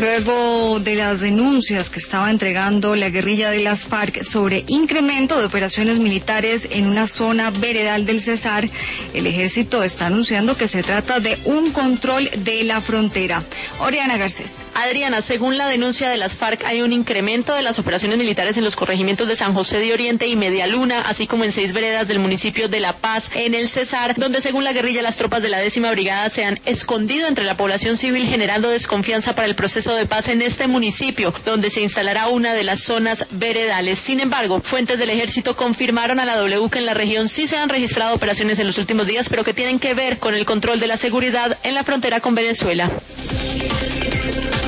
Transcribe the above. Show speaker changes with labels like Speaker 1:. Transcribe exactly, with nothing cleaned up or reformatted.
Speaker 1: Luego de las denuncias que estaba entregando la guerrilla de las FARC sobre incremento de operaciones militares en una zona veredal del Cesar, el ejército está anunciando que se trata de un control de la frontera. Oriana Garcés.
Speaker 2: Adriana, según la denuncia de las FARC, hay un incremento de las operaciones militares en los corregimientos de San José de Oriente y Medialuna, así como en seis veredas del municipio de La Paz, en el Cesar, donde según la guerrilla las tropas de la décima brigada se han escondido entre la población civil, generando desconfianza para el proceso de paz en este municipio, donde se instalará una de las zonas veredales. Sin embargo, fuentes del ejército confirmaron a la W que en la región sí se han registrado operaciones en los últimos días, pero que tienen que ver con el control de la seguridad en la frontera con Venezuela.